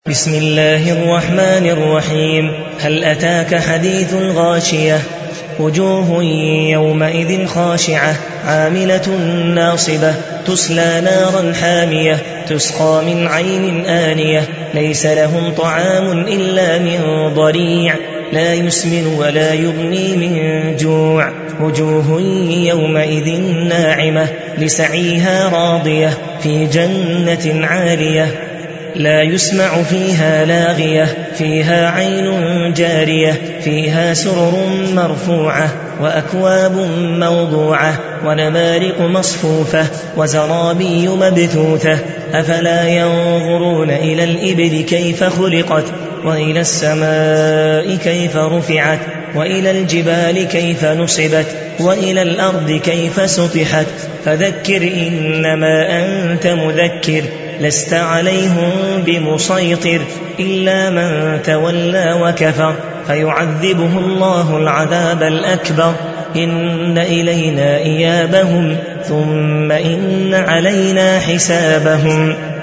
بسم الله الرحمن الرحيم. هل أتاك حديث الغاشية؟ وجوه يومئذ خاشعة عاملة ناصبة تصلى نارا حامية تسقى من عين آنية ليس لهم طعام إلا من ضريع لا يسمن ولا يغني من جوع. وجوه يومئذ ناعمة لسعيها راضية في جنة عالية لا يسمع فيها لاغية فيها عين جارية فيها سرر مرفوعة وأكواب موضوعة ونمارق مصفوفة وزرابي مبثوثة. أفلا ينظرون إلى الإبل كيف خلقت وإلى السماء كيف رفعت وإلى الجبال كيف نصبت وإلى الأرض كيف سطحت. فذكر إنما أنت مذكر لست عليهم بمسيطر إلا من تولى وكفر فيعذبه الله العذاب الأكبر. إن إلينا إيابهم ثم إن علينا حسابهم.